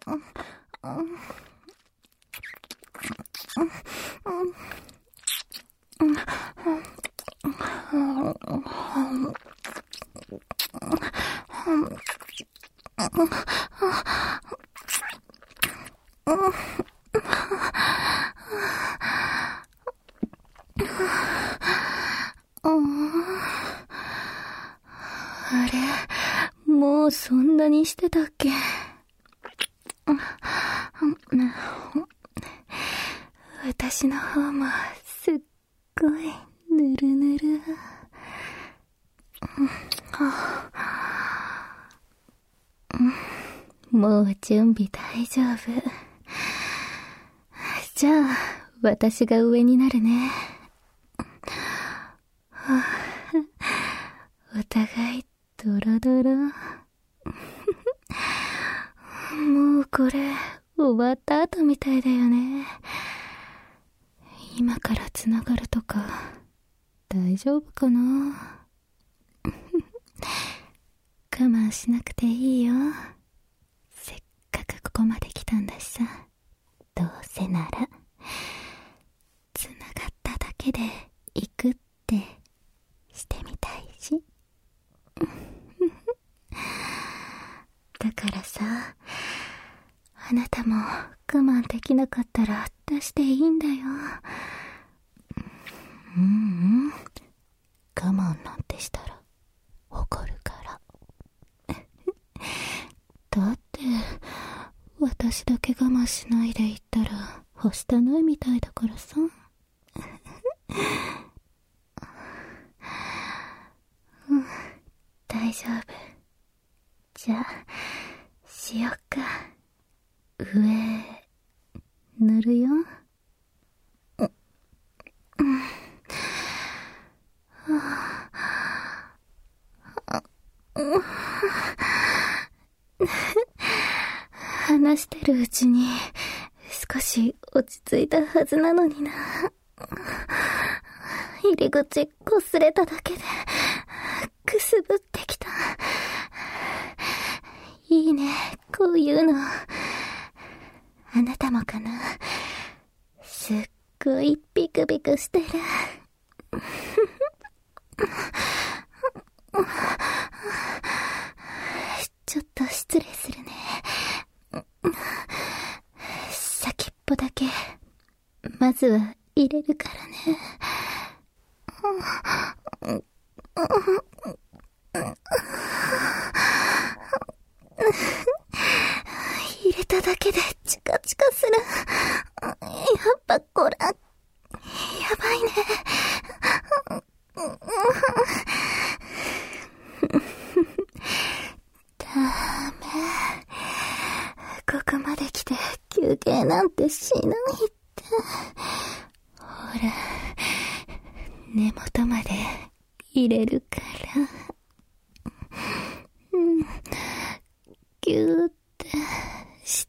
あれ、もうそんなにしてたっけ？私の方もすっごいぬるぬる。もう準備大丈夫。じゃあ私が上になるね。お互いドロドロ。もうこれ終わった後みたいだよね。今からつながるとか大丈夫かな。我慢しなくていいよ。せっかくここまで来たんだしさ。どうせならつながっただけで行くってしてみたいし。だからさ、あなたも我慢できなかったら出していいんだよ。我慢なんてしたら怒るから。だって私だけ我慢しないでいったらはしたないみたいだからさ。大丈夫。じゃあしよっか。上塗るよ。話してるうちに少し落ち着いたはずなのにな。入り口こすれただけでくすぶってきた。いいね、こういうの。あなたもかな。すっごいビクビクしてる。ちょっと失礼するね。先っぽだけまずは入れるからね。入れただけでチカチカする。やっぱこれやばいね。ダメ。ここまで来て休憩なんてしないって。ほら、根元まで入れるから。ギューってして。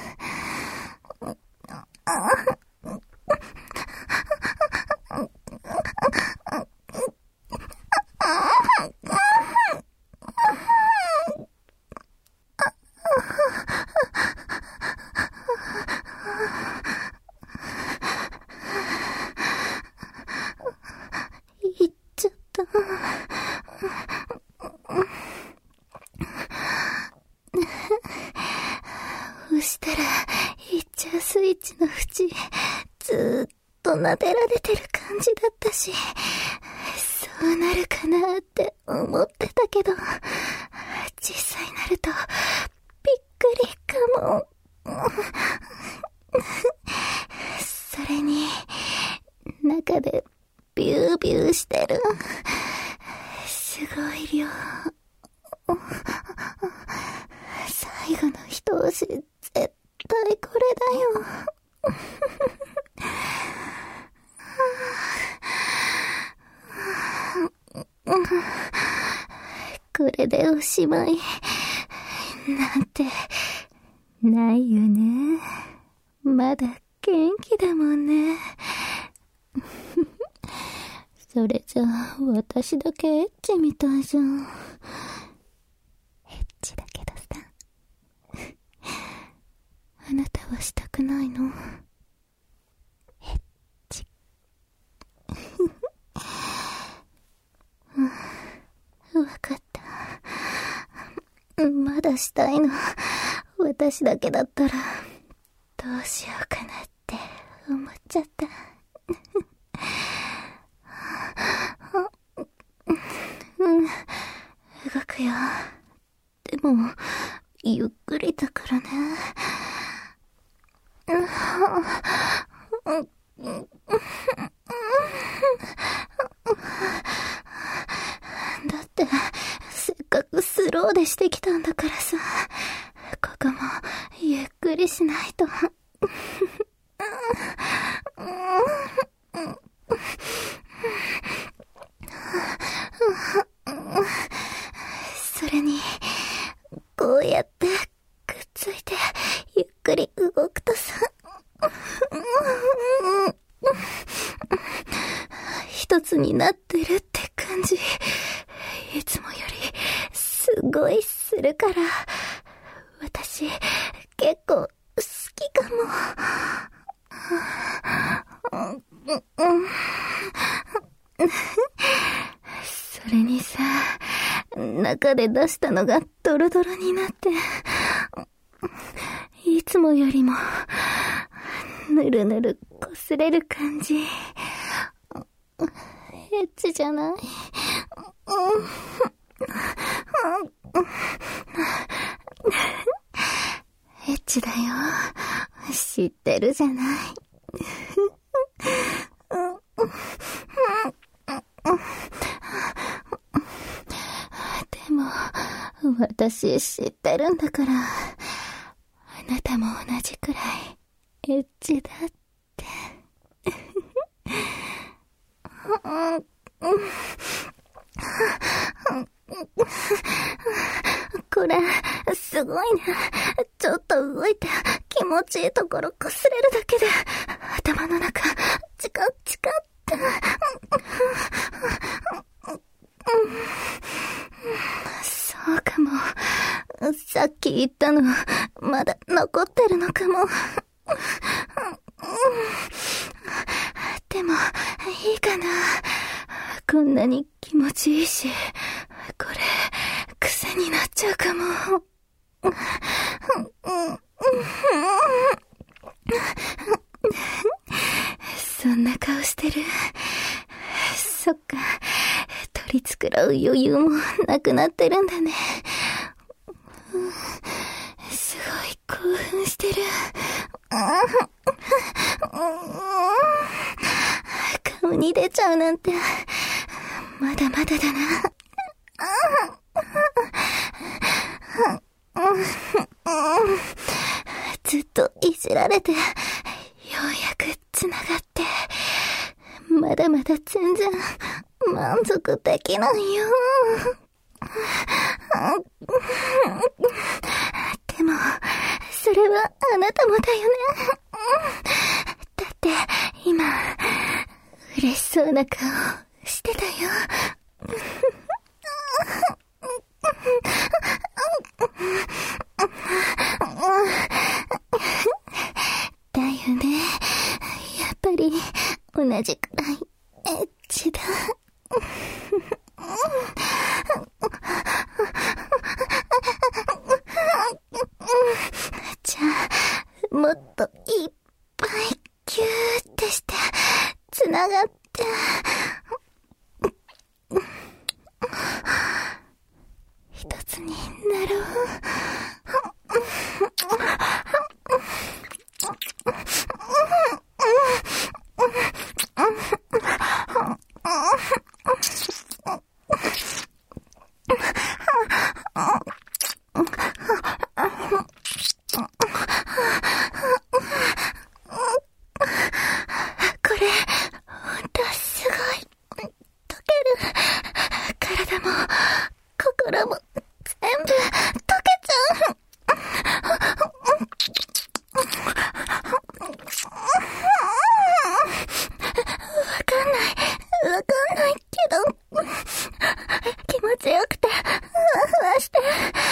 いっちゃった。押したらいっちゃうスイッチの縁ずーっと撫でられてる感じだったし、そうなるかなって思ってたけど、実際なるとびっくりかも。それに中でビュービューしてる。すごい量。最後の一押し絶対これだよ。これでおしまいなんてないよね。まだ元気だもんね。それじゃあ私だけエッチみたいじゃん。エッチだけどさ、 だしたいの。私だけだったら、どうしようかなって思っちゃった。動くよ。でも、ゆっくりだからね。だって、せっかくスローでしてきたんだからさ、ここもゆっくりしないと。それに、こうやってくっついてゆっくり動くとさ、一つになってるって感じ、いつもよりすごいするから、私結構好きかも。それにさ、中で出したのがドロドロになって、いつもよりもぬるぬる擦れる感じ。エッチじゃない？エッチだよ。知ってるじゃない。でも、私知ってるんだから、あなたも同じくらいエッチだって。これ、すごいね。ちょっと動いて気持ちいいところ擦れるだけで、頭の中、チカチカって。そうかも。さっき言ったの、まだ残ってるのかも。でも、いいかな。こんなに気持ちいいし、これ、癖になっちゃうかも。そんな顔してる。そっか、取り繕う余裕もなくなってるんだね。すごい興奮してる。顔に出ちゃうなんて、まだまだだな。ずっといじられて、ようやくつながって、まだまだ全然満足できないよ。でも、それはあなたもだよね。だって今、嬉しそうな顔してたよ。だよね。やっぱり同じくらいエッチだ。じゃあ、もっといっぱいギューってしてつながって、一つになろう。これ、ほんとすごい。溶ける。体も、心も、全部、溶けちゃう。わかんないけど、気持ちよくて、ふわふわして、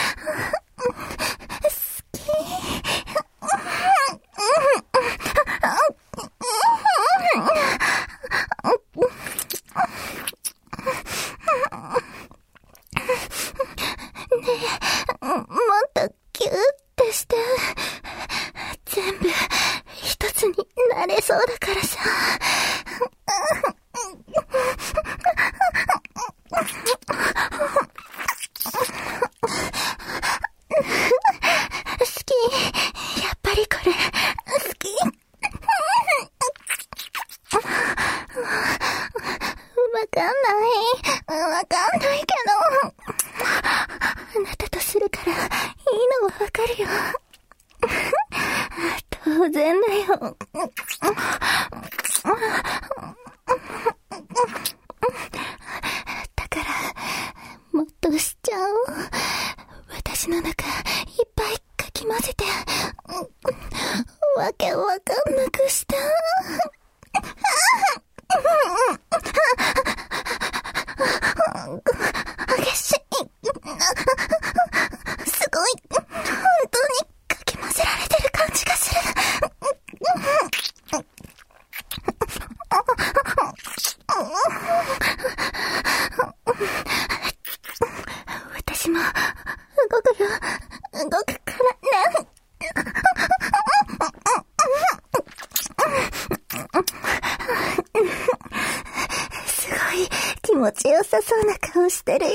好き。ねえ、もっ私の中いっぱいかき混ぜて、わけわかんなくした。激しい。すごい。本当にかき混ぜられてる感じがする。私も動くよ。動くからね。すごい気持ちよさそうな顔してるよ。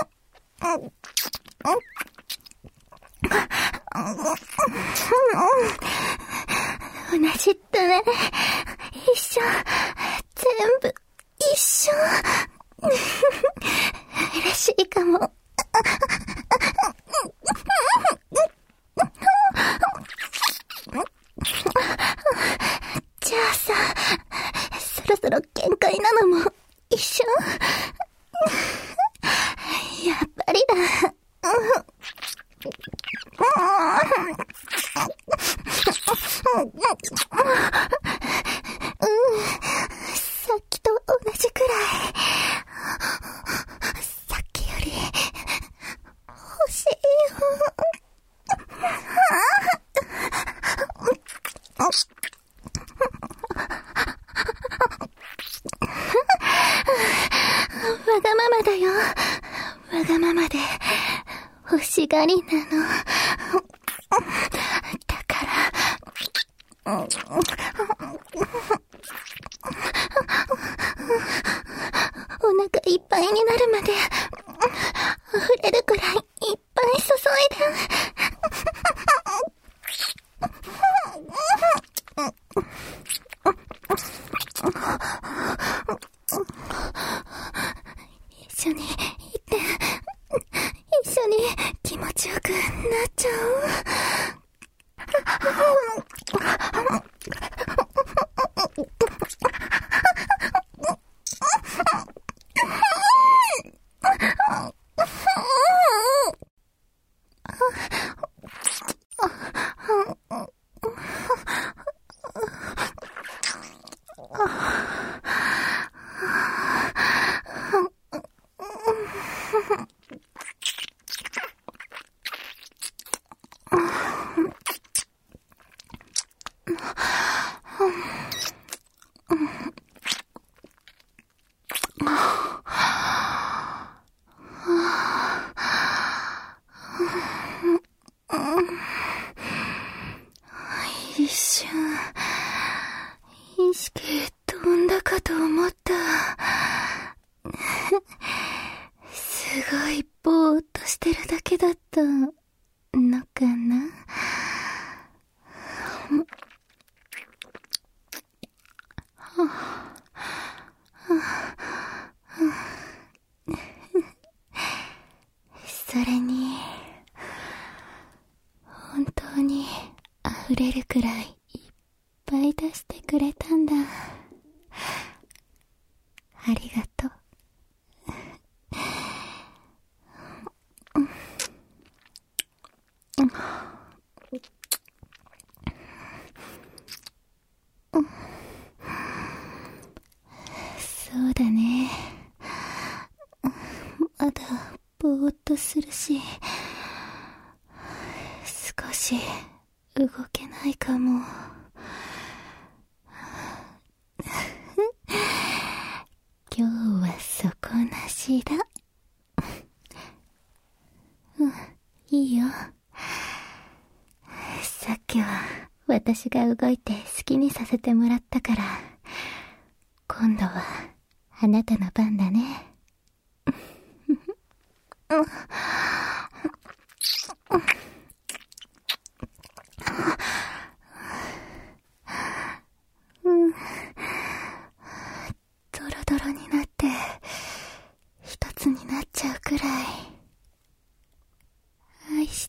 同じだね。一緒。全部一緒。嬉しいかも。じゃあさ、そろそろ限界なのも一緒。やっぱりだ。さっきと同じくらい。さっきより欲しいよ。わがままだよ。わがままで欲しがりなの。だからお腹いっぱいになるまで溢れるくらいいっぱい注いで。一緒に行って一緒に気持ちよくなっちゃう。一瞬意識飛んだかと思った。すごいぼーっとしてるだけだったのかな。それに本当に溢れるくらいいっぱい出してくれたんだ。ありがとう。そうだね。まだぼーっとするし、少し動けないかも。今日は底なしだ。いいよ。さっきは私が動いて好きにさせてもらったから、今度はあなたの番だね。ドロドロになって一つになっちゃうくらい愛して。